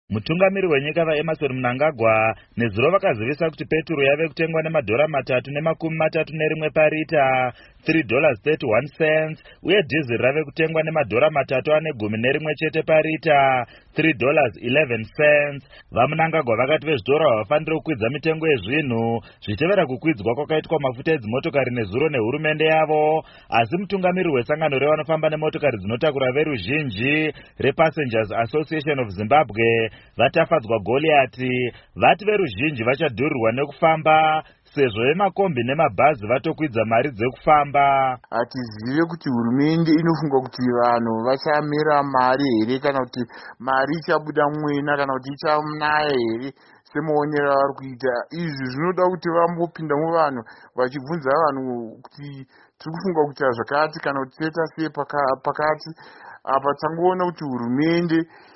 Mutungamiri wenyika vaEmmerson Mnangagwa nezuro vakazivisa kuti peturu yave kutengwa $3.31 parita, $3.31, uye dhiziri rave kutengwa $3.11 chete parita, $3.11. VaMnangagwa vakati vezvitora havafaniri kukwidza mitengo yezvinhu zvichitevera kukwidzwa kwakaitwa mafuta edzimotokari nezuro nehurumende yavo, asi mutungamiri wesangano revanofamba nemotokari dzinotakura veruzhinji rePassengers Association of Zimbabwe vatafadzwa Goliati, vati veruzhinji vachadhurirwa nekufamba sezvo vemakombi nemabhazi vatokwidza mari dzekufamba. Hatizive kuti hurumende inofunga kuti vanhu vachamera mari here kana kuti mari ichabuda mwena kana kuti ichanaya here semuonero vari kuita. Izvi zvinoda kuti vambopinda muvanhu vachibvunza vanhu kuti tiri kufunga kuita zvakati kana kuti toita sei pakati apa. Tangoona kuti hurumende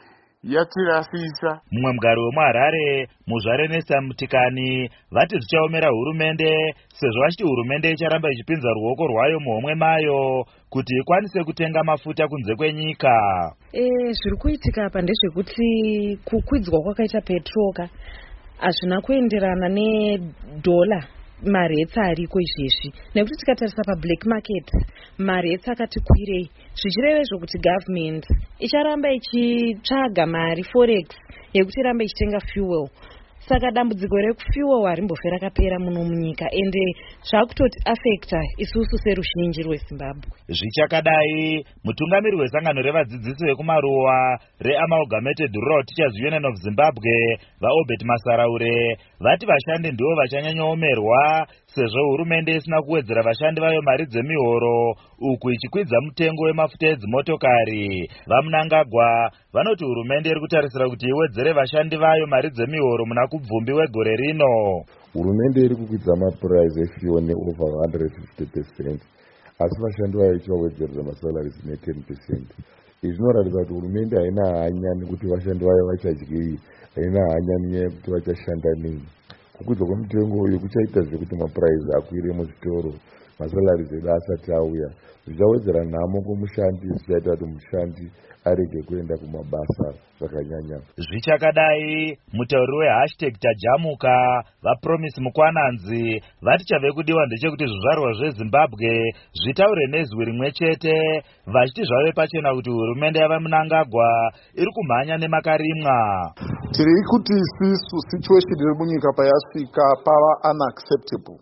yatirasisa. Mumwe mugari wemuHarare, Muzvare Nesta Mutikani, vati zvichaomera hurumende sezvo vachiti hurumende icharamba ichipinza ruoko rwayo muhomwe mayo kuti ikwanise kutenga mafuta kunze kwenyika. Zviri kuitika apa ndezvekuti kukwidzwa kwakaita petroka hazvina kuenderana nedhola maretsa ariko izvezvi, nekuti tikatarisa pablack market maretsa akati kwirei, zvichirevezvo kuti government icharamba ichitsvaga mari forex yekuti iramba ichitenga fuel. Saka dambudziko rekufuel harimbofe rakapera muno munyika, ende zvakutoti affecta isusu seruzhinji rweZimbabwe. Zvichakadai, mutungamiri wesangano revadzidzisi vekumaruwa reAmalgamated Rural Teachers Union of Zimbabwe vaObert Masaraure vati vashandi ndivo vachanyanyaomerwa sezvo hurumende isina kuwedzera vashandi vayo mari dzemihoro uku ichikwidza mutengo wemafuta edzimotokari. VaMnangagwa vanoti hurumende iri kutarisira kuti iwedzere vashandi vayo mari dzemihoro muna kubvumbi wegore rino. Hurumende iri kukwidza mapuraizi efuel neover 150%, asi vashandi vayo ichivawedzerera masalaries ne10%. Izvi zvinoratidza kuti hurumende haina hanya nekuti vashandi vayo vachadyei, haina hanya nenyaya yekuti vachashanda nei. Kukwidza kwemitengo uyu kuchaita zvekuti mapuraizi akwire muzvitoro, masalaries edu asati auya, zvichawedzera nhamo kumushandi, zvichaita kuti mushandi arege kuenda kumabasa zvakanyanya. Zvichakadai, mutauri we#tajamuka vaPromise Mukwananzi vati chave kudiwa ndechekuti zvizvarwa zveZimbabwe zvitaure nezwi rimwe chete, vachiti zvave pachena kuti hurumende yavaMnangagwa iri kumhanya nemakarimwa. Tiri kuti isusu situation iri munyika payasvika pava unacceptable.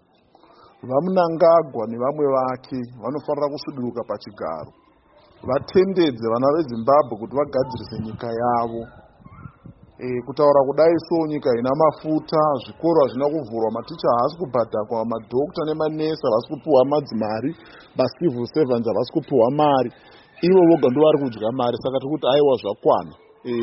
VaMnangagwa nevamwe vake vanofanira kusviduruka pachigaro, vatendedze vana veZimbabwe kuti vagadzirise nyika yavo. Kutaura kudai so nyika ina mafuta, zvikoro hazvina kuvhurwa, maticha haasi kubhadharwa, madhokta nemanesi havasi kupiwa madzimari, civil servants havasi kupiwa mari, ivo voga ndo vari kudya mari. Saka tikuti aiwa zvakwana,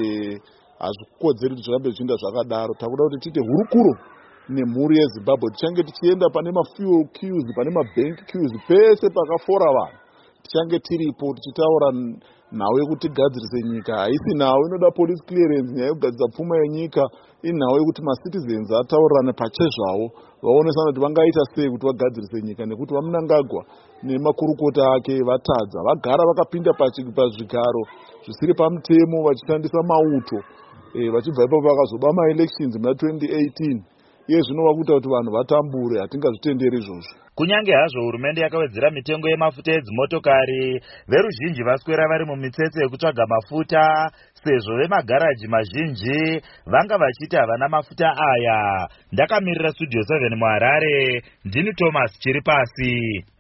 hazvikodzeri kuti zvirambe zvichienda zvakadaro. Takuda kuti tiite hurukuro nemhuri yeZimbabwe, tichange tichienda pane mafuel queues, pane mabank queues, pese pakafora vanhu tichange tiripo tichitaura nhau yekuti gadzirise nyika. Haisi nhau inoda police clearance, nyaya yekugadzira pfuma yenyika inhau yekuti macitizens ataurirane pachezvavo, vaonesana kuti vangaita sei kuti vagadzirise nyika, nekuti vaMnangagwa nemakurukota ake vatadza, vagara vakapinda pazvigaro zvisiri pamutemo vachishandisa mauto, vachibva ipapo vakazoba maelections muna 2018. Iye zvinova kuita kuti vanhu vatambure, hatingazvitenderi izvozvo. Kunyange hazvo hurumende yakawedzera mitengo yemafuta edzimotokari, veruzhinji vaswera vari mumitsetse yekutsvaga mafuta sezvo vemagaraji mazhinji vanga vachiti havana mafuta aya. Ndakamirira Studio 7 muHarare, ndini Thomas Chiripasi.